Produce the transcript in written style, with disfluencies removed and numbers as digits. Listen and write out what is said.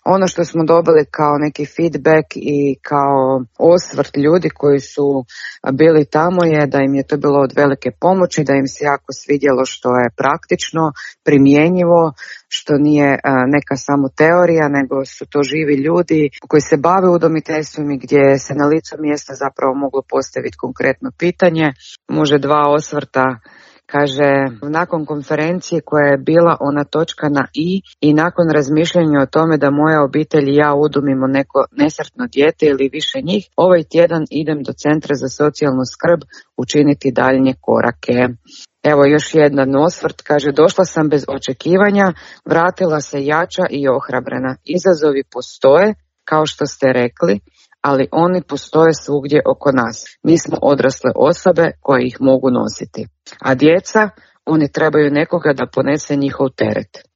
Ono što smo dobili kao neki feedback i kao osvrt ljudi koji su bili tamo je da im je to bilo od velike pomoći, da im se jako svidjelo što je praktično, primjenjivo, što nije neka samo teorija, nego su to živi ljudi koji se bave udomiteljstvom i gdje se na licu mjesta zapravo moglo postaviti konkretno pitanje. Može 2 osvrta. Kaže, nakon konferencije koja je bila ona točka na i nakon razmišljanja o tome da moja obitelj i ja udomimo neko nesretno dijete ili više njih, ovaj tjedan idem do Centra za socijalnu skrb učiniti daljnje korake. Evo još jedan osvrt, kaže, došla sam bez očekivanja, vratila se jača i ohrabrena. Izazovi postoje, kao što ste rekli, ali oni postoje svugdje oko nas. Mi smo odrasle osobe koje ih mogu nositi. A djeca, oni trebaju nekoga da ponese njihov teret.